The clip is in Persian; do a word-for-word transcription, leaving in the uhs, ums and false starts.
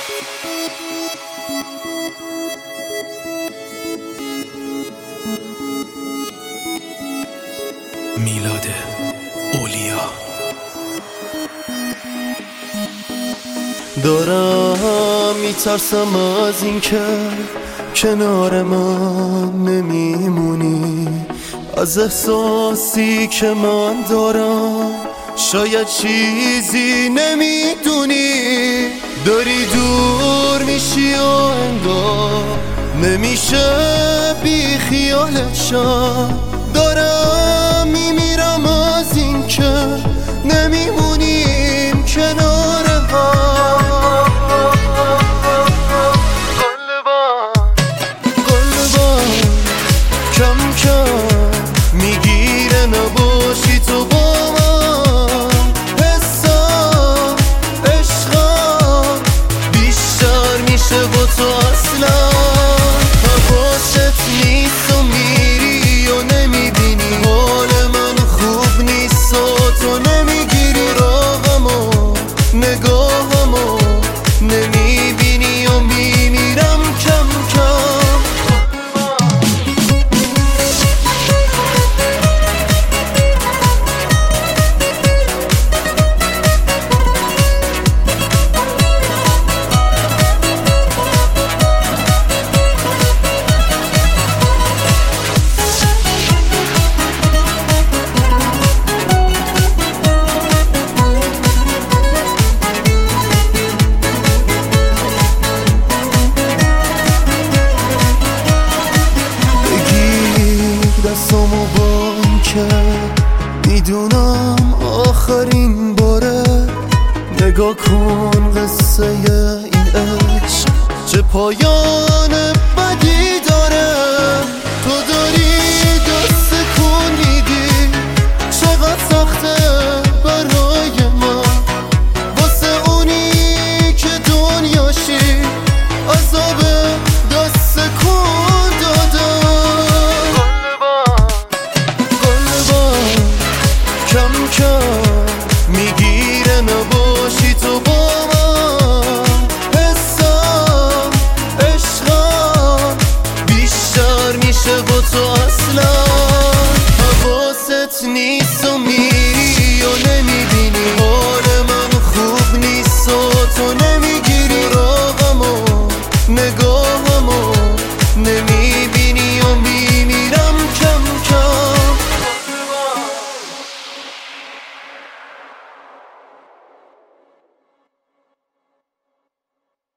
میلاد اولیا. دارم میترسم از این که کنار من نمیمونی، از احساسی که من دارم شاید چیزی نمیدونی. داری دور میشی و انگار نمیشه بی خیالت شم. دارم میمیرم از این که نمیمونیم کنار هم. قلبم قلبم کم کم میگیره نباشی تو با من. حسم عشقم بیشتر میشه با تو اصلا. حواست نیست و میری و نمیبینی حال من خوب نیست و تو نمیگیری راهمو نگاهمو نمیبینی و میمیرم کم کم. دستامو با این که میدونم آخرین باره، نگاه کن قصه این عشق چه پایان